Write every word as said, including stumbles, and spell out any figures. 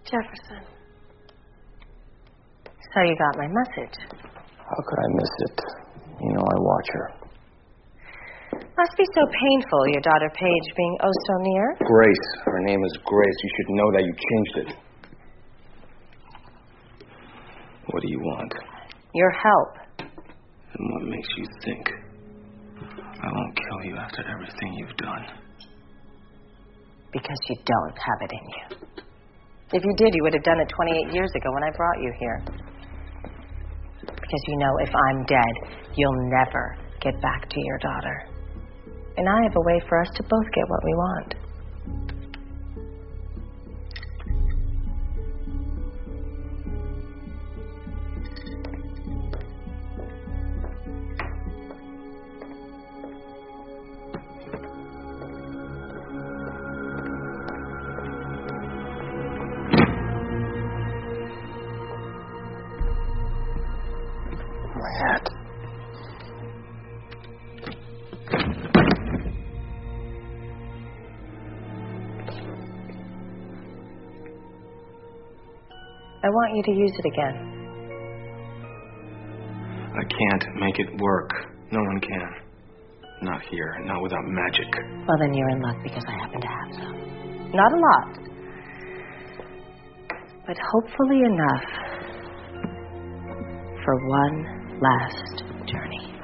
Jefferson. So you got my message. How could I miss it? You know I watch her. Must be so painful, your daughter Paige being oh so near. Grace. Her name is Grace. You should know that. You changed it. What do you want? Your help. And what makes you think I won't kill you after everything you've done? Because you don't have it in you. If you did, you would have done it twenty-eight years ago when I brought you here. Because you know if I'm dead, you'll never get back to your daughter. And I have a way for us to both get what we want. My hat. I want you to use it again. I can't make it work. No one can. Not here. Not without magic. Well, then you're in luck because I happen to have some. Not a lot. But hopefully enough for one last journey.